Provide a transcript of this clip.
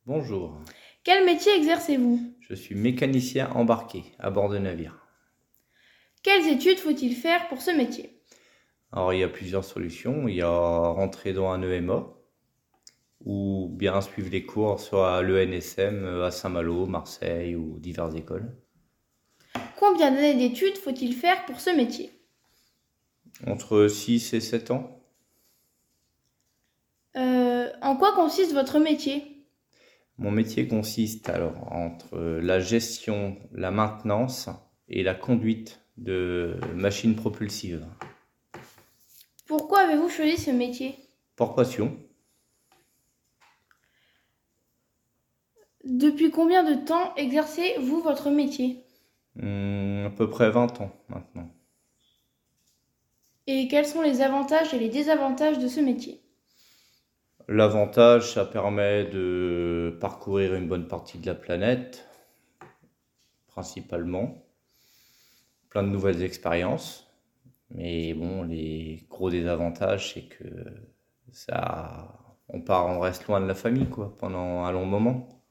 Bonjour, Quel métier exercez-vous? je suis mécanicien embarqué à bord de navire. Quelles études faut-il faire pour ce métier? Alors il y a plusieurs solutions. Il y a rentrer dans un EMA ou bien suivre les cours soit à l'ENSM à Saint-Malo, Marseille ou diverses écoles. Combien d'années d'études faut-il faire pour ce métier? Entre 6 et 7 ans. En quoi consiste votre métier? Mon métier consiste alors entre la gestion, la maintenance et la conduite de machines propulsives. Pourquoi avez-vous choisi ce métier? Par passion, Depuis combien de temps exercez-vous votre métier? à peu près 20 ans maintenant. Et quels sont les avantages et les désavantages de ce métier? L'avantage, ça permet de parcourir une bonne partie de la planète, principalement. Plein de nouvelles expériences. Mais bon, les gros désavantages, c'est que on reste loin de la famille, quoi, pendant un long moment.